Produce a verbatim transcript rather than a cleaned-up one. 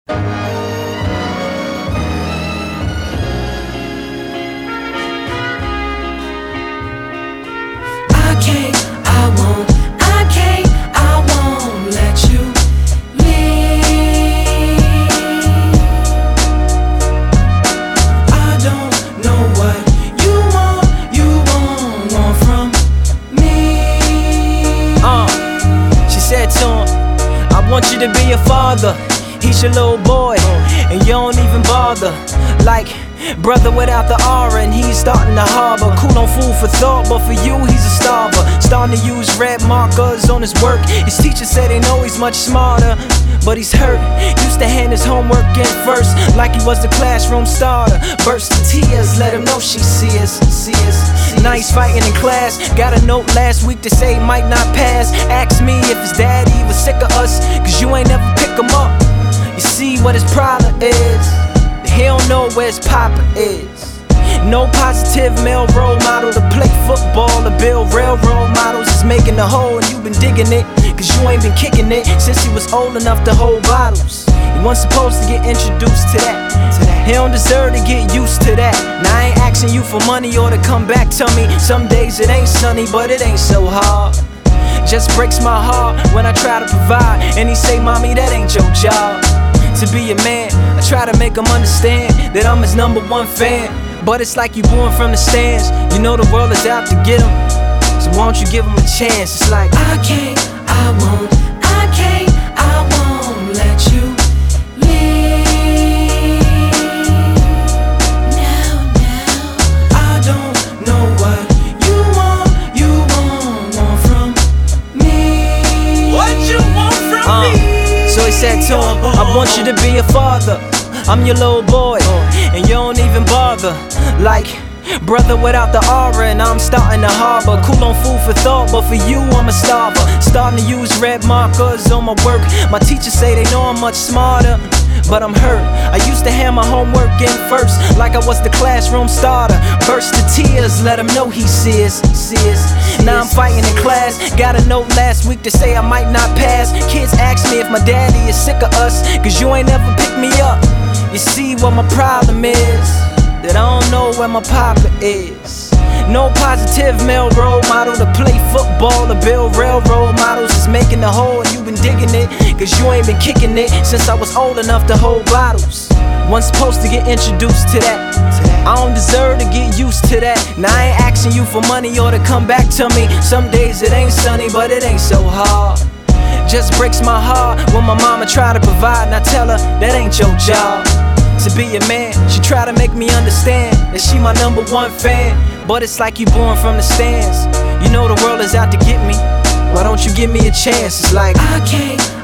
I can't, I won't, I can't, I won't let you leave. I don't know what you want, you won't want from me. Uh, she said to him, I want you to be a father. He's your little boy, and you don't even bother. Like brother without the aura, and he's starting to harbor. Cool on food for thought, but for you he's a starver. Starting to use red markers on his work. His teacher said they know he's much smarter, but he's hurt. Used to hand his homework in first, like he was the classroom starter. Burst of tears, let him know she sees, sees. Now he's fighting in class. Got a note last week to say he might not pass. Asked me if his daddy was sick of us, cause you ain't never pick him up. You see what his problem is? He don't know where his papa is. No positive male role model to play football or build railroad models. Is making the hole and you been digging it, cause you ain't been kicking it since he was old enough to hold bottles. He wasn't supposed to get introduced to that. He don't deserve to get used to that. Now I ain't asking you for money or to come back to me. Some days it ain't sunny, but it ain't so hard. Just breaks my heart when I try to provide, and he say, mommy, that ain't your job to be a man. I try to make him understand that I'm his number one fan, but it's like you born from the stands. You know the world is out to get him, so why don't you give him a chance? It's like I can't, I won't, I can't, I won't let you leave. Now, now, I don't know what you want, you won't want from me. What you want from uh. me? So he said to him, I want you to be a father. I'm your little boy, and you don't even bother. Like brother without the aura, and I'm starting to harbor. Cool on food for thought, but for you I'm a starver. Starting to use red markers on my work. My teachers say they know I'm much smarter, but I'm hurt. I used to hand my homework in first, like I was the classroom starter. Burst of tears, let him know he sees, sees. Now I'm fighting in class. Got a note last week to say I might not pass. Kids ask me if my daddy is sick of us, cause you ain't never picked me up. You see what my problem is? That I don't know where my papa is. No positive male role model to play football or build railroad models. Is making the hole and you been digging it, cause you ain't been kicking it since I was old enough to hold bottles. Wasn't supposed to get introduced to that. I don't deserve to get used to that. Now I ain't asking you for money or to come back to me. Some days it ain't sunny, but it ain't so hard. Just breaks my heart when my mama try to provide, and I tell her that ain't your job to be a man. She try to make me understand that she my number one fan, but it's like you born from the stands. You know the world is out to get me, why don't you give me a chance? It's like I can't,